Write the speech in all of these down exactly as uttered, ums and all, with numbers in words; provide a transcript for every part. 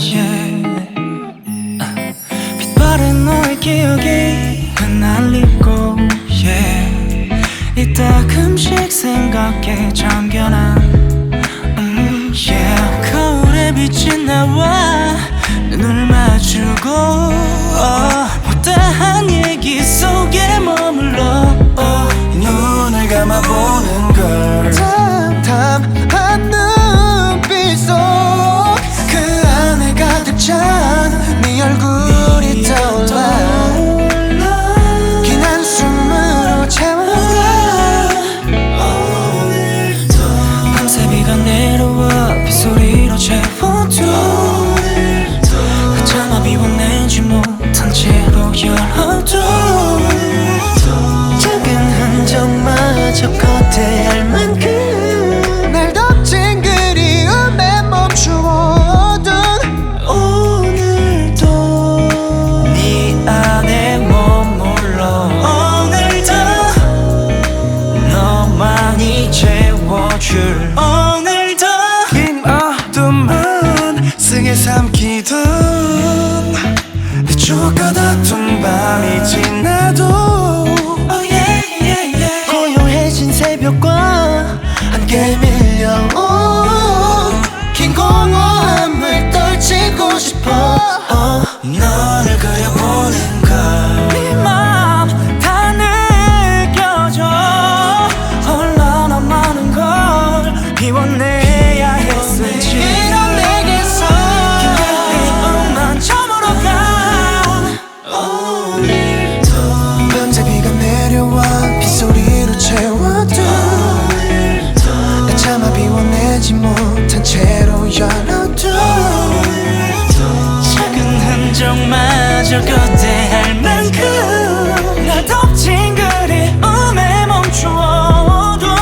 yeah. 빛바랜 너의 기억이 흩날리고 yeah. 이따금씩 생각에 잠겨난 음, yeah. 거울에 비친 나와 눈을 마주고 oh. 못다한 얘기 속에 머물러 oh. 눈을 감아보는 걸 담담한 눈빛 속 그 안에 가득 찬 네 얼굴이 떠올라 긴 한숨으로 채워가 밤새 비가 내려와 빗소리로 채워도 차마 비워내지 못한 채로 열어도 작은 흔적마저 거대할 만큼 날 덮친 그리움에 멈추어둔 오늘도 네 안에 머물러 오늘도 너만이 채워줄 오늘도 긴 어둠은 승에 삼키던 내 추억과 다툰 밤이 지나도 oh yeah, yeah, yeah. 고요해진 새벽과 함께 밀려온 긴 공허함을 떨치고 싶어 oh. 너를 그려보는 걸 네 맘 다 느껴져 얼마나 많은 걸 비워내야 했을지 이런 내게서 기쁨만 저물어가 오늘도 밤새 비가 내려와 빗소리로 채워도 나 차마 비워내지 못한 채로 열어도 작은 흔적마저 거대할 만큼 날 덮친 그리움에 멈추어둔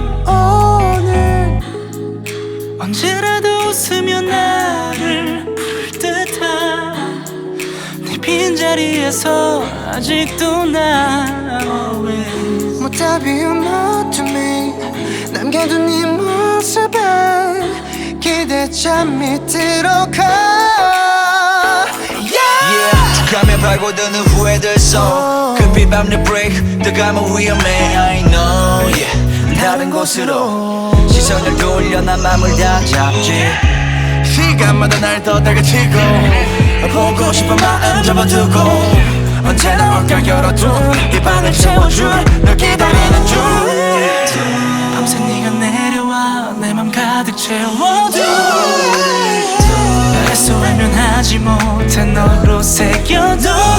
오늘 언제라도 웃으며 나를 부를 듯한 네 빈자리에서 아직도 나 always 못다 비운 어둠이 남겨둔 네 모습에 기대참 밑으로 가 yeah. 가면 파고드는 후회들 속 급히 밟는 브레이크 뜨가면 위험해 I know yeah. 다른 곳으로 시선을 돌려 난 맘을 다 잡지 시간마다 날 더 다가치고 보고 싶은 마음 접어두고 언제나 옷가 열어둔 이 방을 채워줄 널 기다리는 중 밤새 네가 내려와 내 맘 가득 채워도 애써 외면하지 못해 너로 새겨도